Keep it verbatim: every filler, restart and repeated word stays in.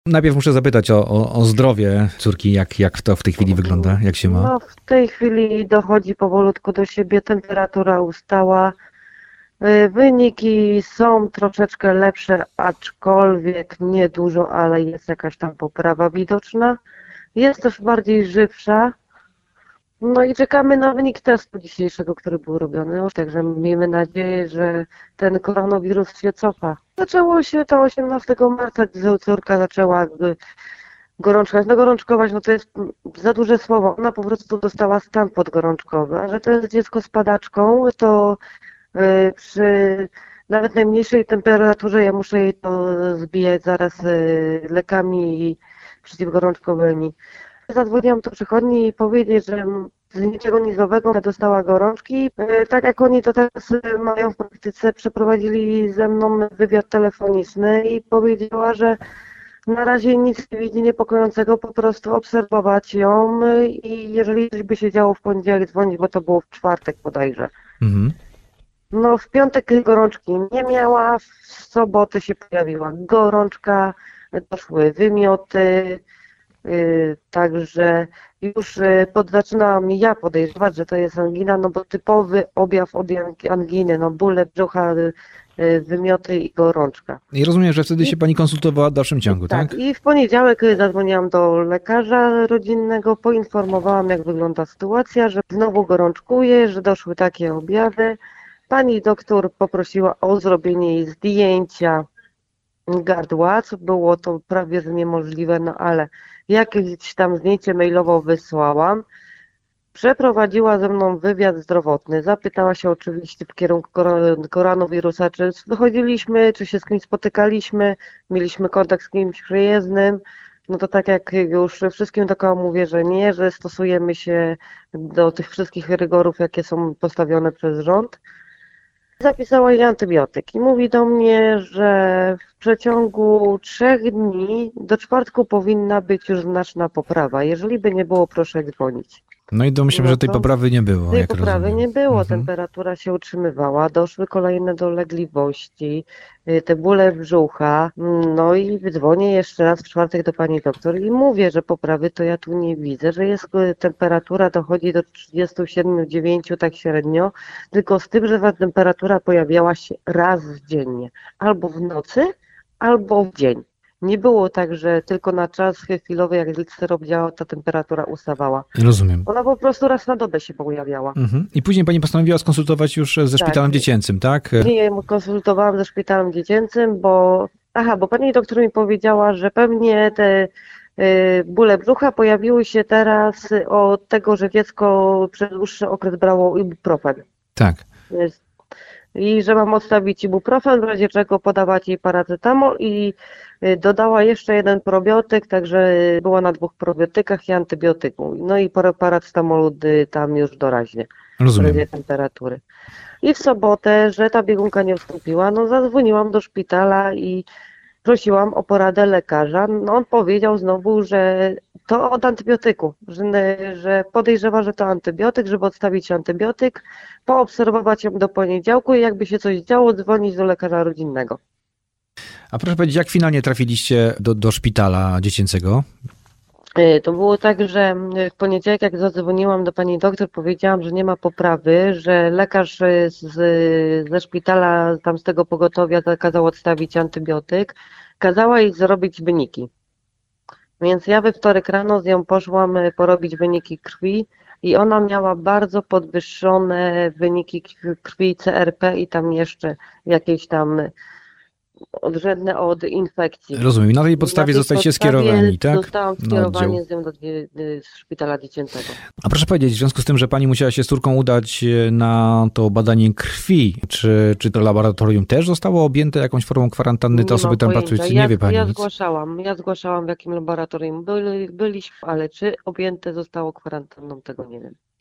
Najpierw muszę zapytać o, o, o zdrowie córki, jak, jak to w tej chwili wygląda, jak się ma? No, w tej chwili dochodzi powolutku do siebie, temperatura ustała. Y, Wyniki są troszeczkę lepsze, aczkolwiek nie dużo, ale jest jakaś tam poprawa widoczna. Jest też bardziej żywsza. No i czekamy na wynik testu dzisiejszego, który był robiony. Także miejmy nadzieję, że ten koronawirus się cofa. Zaczęło się to osiemnastego marca, gdy córka zaczęła y, gorączkować. No gorączkować, no to jest za duże słowo. Ona po prostu dostała stan podgorączkowy, a że to jest dziecko z padaczką, to y, przy nawet najmniejszej temperaturze ja muszę jej to zbijać zaraz y, lekami przeciwgorączkowymi. Zadzwoniłam do przychodni i powiedzieć, że z niczego nizowego dostała gorączki. Y, Tak jak oni to teraz y, mają w praktyce, przeprowadzili ze mną wywiad telefoniczny i powiedziała, że na razie nic nie widzi niepokojącego, po prostu obserwować ją i jeżeli coś by się działo w poniedziałek dzwonić, bo to było w czwartek bodajże. Mhm. No w piątek gorączki nie miała, w sobotę się pojawiła gorączka, doszły wymioty, yy, także już yy, pod, zaczynałam ja podejrzewać, że to jest angina, no bo typowy objaw od anginy, no bóle brzucha, yy, wymioty i gorączka. I rozumiem, że wtedy się pani konsultowała w dalszym ciągu, tak? Tak, i w poniedziałek zadzwoniłam do lekarza rodzinnego, poinformowałam, jak wygląda sytuacja, że znowu gorączkuje, że doszły takie objawy. Pani doktor poprosiła o zrobienie jej zdjęcia gardła, co było to prawie że niemożliwe, no ale jakieś tam zdjęcie mailowo wysłałam. Przeprowadziła ze mną wywiad zdrowotny, zapytała się oczywiście w kierunku koron- koronawirusa, czy wychodziliśmy, czy się z kimś spotykaliśmy, mieliśmy kontakt z kimś przyjezdnym. No to tak jak już wszystkim dookoła mówię, że nie, że stosujemy się do tych wszystkich rygorów, jakie są postawione przez rząd. Zapisała jej antybiotyk i mówi do mnie, że w przeciągu trzech dni do czwartku powinna być już znaczna poprawa. Jeżeli by nie było, proszę dzwonić. No i domyślam, No że tej to poprawy nie było, Tej jak poprawy rozumiem. nie było, Mhm. temperatura się utrzymywała, doszły kolejne dolegliwości, y, te bóle brzucha, mm, no i dzwonię jeszcze raz w czwartek do pani doktor i mówię, że poprawy to ja tu nie widzę, że jest y, temperatura dochodzi do trzydziestu siedmiu dziewięciu tak średnio, tylko z tym, że ta temperatura pojawiała się raz dziennie, albo w nocy, albo w dzień. Nie było tak, że tylko na czas chwilowy, jak syrop działał, ta temperatura ustawała. Rozumiem. Ona po prostu raz na dobę się pojawiała. Mhm. I później pani postanowiła skonsultować już ze Tak. szpitalem dziecięcym, tak? Nie konsultowałam ze szpitalem dziecięcym, bo aha, bo pani doktor mi powiedziała, że pewnie te y, bóle brzucha pojawiły się teraz od tego, że dziecko przez dłuższy okres brało ibuprofen. Tak. Jest- I że mam odstawić ibuprofen, w razie czego podawać jej paracetamol i y, dodała jeszcze jeden probiotyk, także była na dwóch probiotykach i antybiotyku. No i para- paracetamolu y, tam już doraźnie. W Rozumiem. razie temperatury. I w sobotę, że ta biegunka nie ustąpiła, no zadzwoniłam do szpitala i prosiłam o poradę lekarza. No on powiedział znowu, że to od antybiotyku, że, że podejrzewa, że to antybiotyk, żeby odstawić antybiotyk, poobserwować ją do poniedziałku i jakby się coś działo, dzwonić do lekarza rodzinnego. A proszę powiedzieć, jak finalnie trafiliście do, do szpitala dziecięcego? Y, To było tak, że w poniedziałek jak zadzwoniłam do pani doktor, powiedziałam, że nie ma poprawy, że lekarz y, z, ze szpitala, tam z tego pogotowia zakazał odstawić antybiotyk, kazała jej zrobić wyniki. Więc ja we wtorek rano z nią poszłam y, porobić wyniki krwi i ona miała bardzo podwyższone wyniki krwi C R P i tam jeszcze jakieś tam odrzędne od infekcji. Rozumiem. I na tej podstawie Na tej zostaliście podstawie skierowani, tak? Dostałam Na skierowanie oddział. z nią do y, y, szpitala dziecięcego. A proszę powiedzieć, w związku z tym, że pani musiała się z córką udać na to badanie krwi, czy, czy to laboratorium też zostało objęte jakąś formą kwarantanny? Te Nie osoby mam tam pojęcia. pracujące, Ja, nie wie pani ja nic. zgłaszałam, ja zgłaszałam w jakim laboratorium byli, byliśmy, ale czy objęte zostało kwarantanną, tego nie wiem.